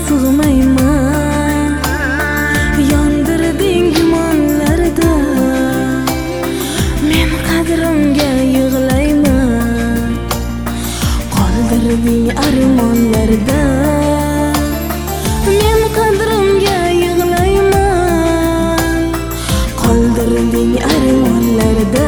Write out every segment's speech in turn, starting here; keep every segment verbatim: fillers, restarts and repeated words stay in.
sig'mayman. Yondirding gumonlarda, men qadrimga yig'layman. Qoldirding armonlarda, men qadrimga yig'layman. Qoldirding armonlarda.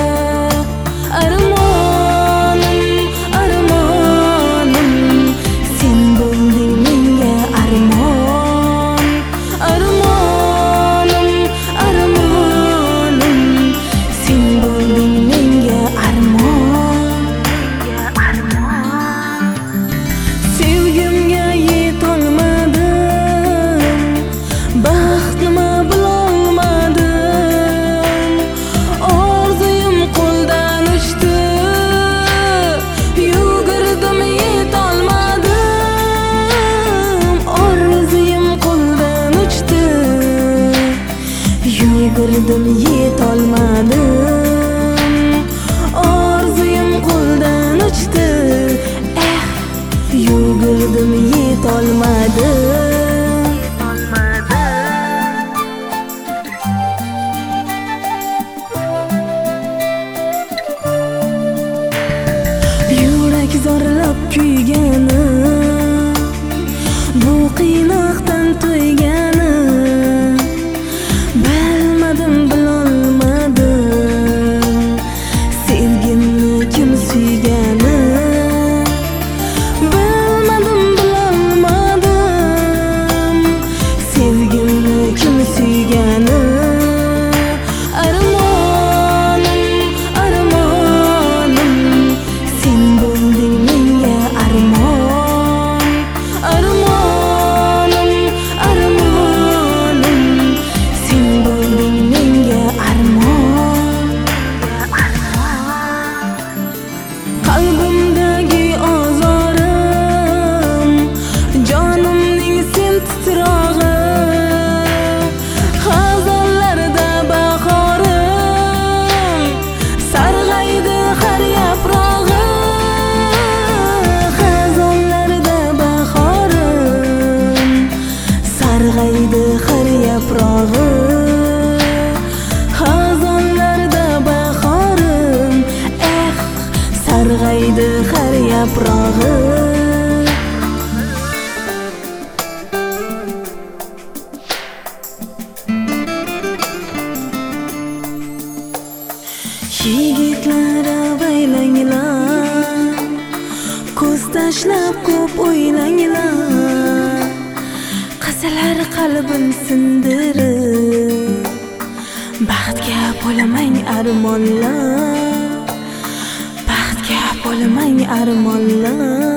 Yugurdim yetolmadim, orzuyim qo'ldan uchdi. Eh, yugurdim yetolmadim. Yurak zorlab kuygani, bu qiynoqdan to'ygani. Qalbimdagi ozorim, jonimning sen titrog'i. Xazonlarda bahorim, sarg'aydi har yaprog'i. Xazonlarda bahorim, sarg'aydi har yaprog'i. Xazonlarda bahorim, sarg'aydi har yaprog'i. Yigitlar avaylanglar, ko'z tashlab ko'p o'ylanglar. Qizlar qalbim sindirib, baxtga bo'lmang armonlar. Bo'lmang armonlar.